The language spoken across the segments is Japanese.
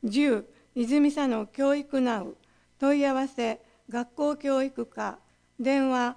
10、泉佐野教育ナウ、問い合わせ、学校教育課、電話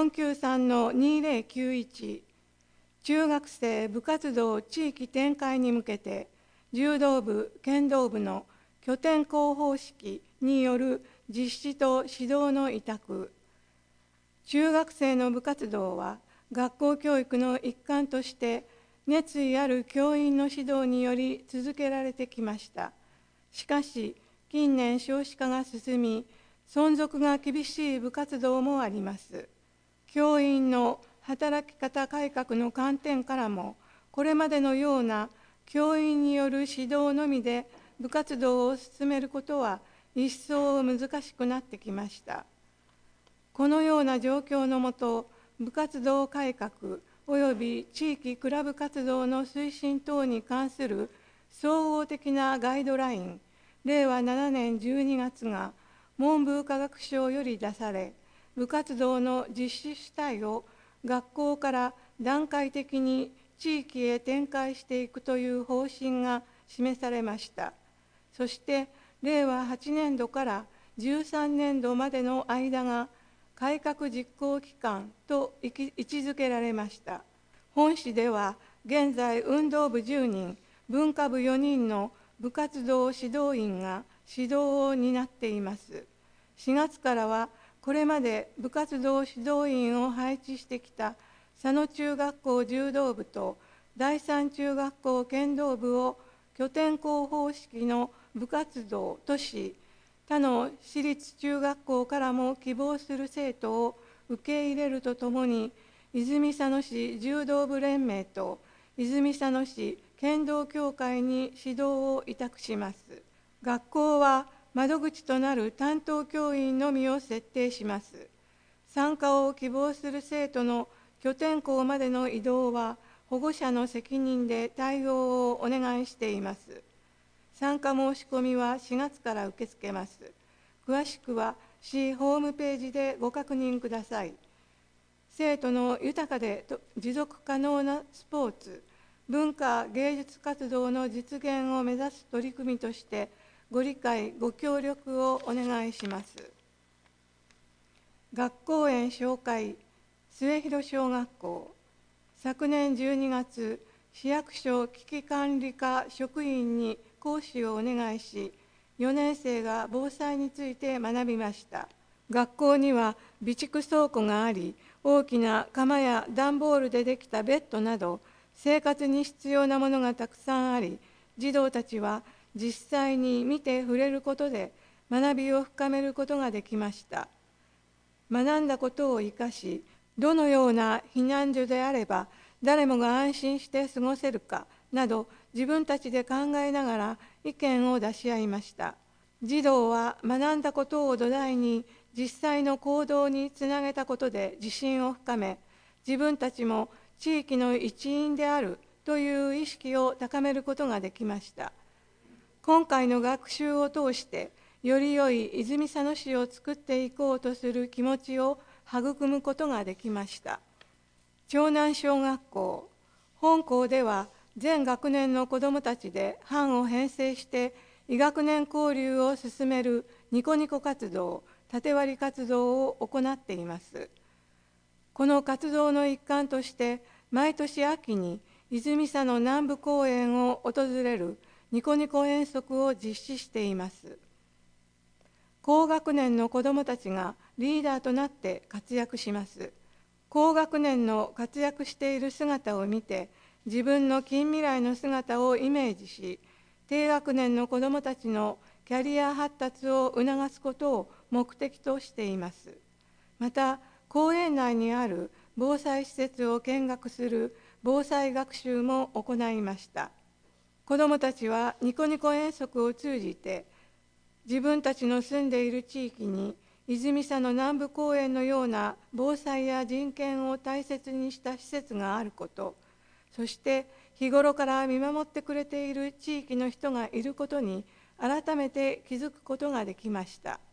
493-2091、中学生部活動地域展開に向けて、柔道部、剣道部の拠点校方式による実施と指導の委託。中学生の部活動は、学校教育の一環として、熱意ある教員の指導により続けられてきました。しかし、近年少子化が進み、存続が厳しい部活動もあります。教員の働き方改革の観点からも、これまでのような教員による指導のみで部活動を進めることは一層難しくなってきました。このような状況のもと、部活動改革及び地域クラブ活動の推進等に関する総合的なガイドライン、令和7年12月が文部科学省より出され、部活動の実施主体を学校から段階的に地域へ展開していくという方針が示されました。そして、令和8年度から13年度までの間が改革実行期間と位置づけられました。本市では、現在運動部10人、文化部4人の部活動指導員が指導を担っています。4月からは、これまで部活動指導員を配置してきた佐野中学校柔道部と第三中学校剣道部を拠点校方式の部活動とし、他の私立中学校からも希望する生徒を受け入れるとともに、泉佐野市柔道部連盟と泉佐野市剣道協会に指導を委託します。学校は窓口となる担当教員のみを設定します。参加を希望する生徒の拠点校までの移動は保護者の責任で対応をお願いしています。参加申し込みは4月から受け付けます。詳しくは市ホームページでご確認ください。生徒の豊かで持続可能なスポーツ、文化芸術活動の実現を目指す取り組みとして、ご理解、ご協力をお願いします。学校園紹介、末広小学校。昨年12月、市役所危機管理課職員に講師をお願いし、4年生が防災について学びました。学校には備蓄倉庫があり、大きな釜や段ボールでできたベッドなど、生活に必要なものがたくさんあり、児童たちは実際に見て触れることで学びを深めることができました。学んだことを生かし、どのような避難所であれば誰もが安心して過ごせるかなど、自分たちで考えながら意見を出し合いました。児童は学んだことを土台に実際の行動につなげたことで自信を深め、自分たちも地域の一員であるという意識を高めることができました。今回の学習を通して、より良い泉佐野市を作っていこうとする気持ちを育むことができました。長南小学校、本校では全学年の子どもたちで班を編成して異学年交流を進めるニコニコ活動、縦割り活動を行っています。この活動の一環として、毎年秋に泉佐野南部公園を訪れるニコニコ遠足を実施しています。高学年の子どもたちがリーダーとなって活躍します。高学年の活躍している姿を見て、自分の近未来の姿をイメージし、低学年の子どもたちのキャリア発達を促すことを目的としています。また、公園内にある防災施設を見学する防災学習も行いました。子どもたちはニコニコ遠足を通じて、自分たちの住んでいる地域に泉佐野南部公園のような防災や人権を大切にした施設があること、そして日頃から見守ってくれている地域の人がいることに改めて気づくことができました。